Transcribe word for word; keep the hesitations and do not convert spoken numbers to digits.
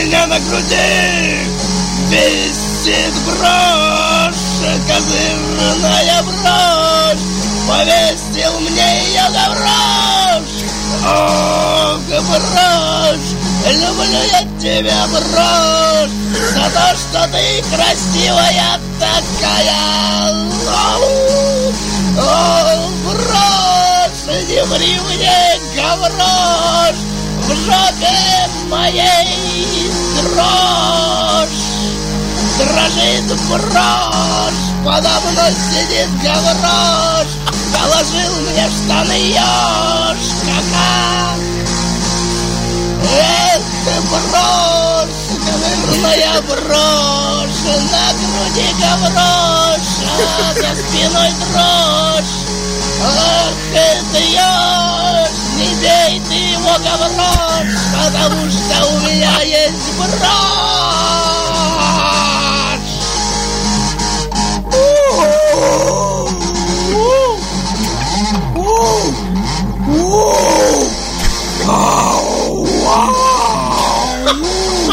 меня на груди висит брошь, козырная брошь, повесил мне ее гаврош. Ох, брошь, люблю я тебя, брошь, за то, что ты красивая такая. Ох, брошь, не ври мне, гаврош, в жопе моей дрожь. Дрожит брошь, подо мной сидит гаврош, положил мне в штаны еж. Кака! Эх, брошь, козырная брошь, на груди гаврош, а за спиной дрожь. Ах, это еж, не бей ты его, гаврош, потому что у меня есть брошь. Wow! Wow!